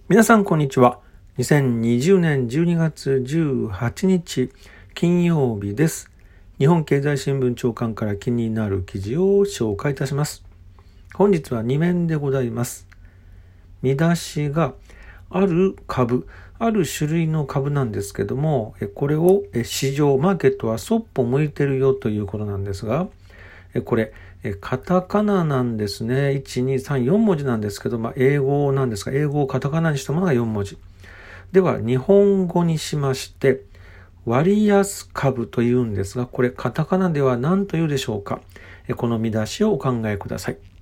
皆さんこんにちは。2020年12月18日金曜日です。日本経済新聞長官から気になる記事を紹介いたします。本日は2面でございます。見出しがある株、ある種類の株なんですけども、これを市場、マーケットはそっぽ向いてるよということなんですが、これカタカナなんですね。1、2、3、4文字なんですけど、英語なんですが、英語をカタカナにしたものが4文字。では、日本語にしまして、割安株というんですが、これカタカナでは何というでしょうか。この見出しをお考えください。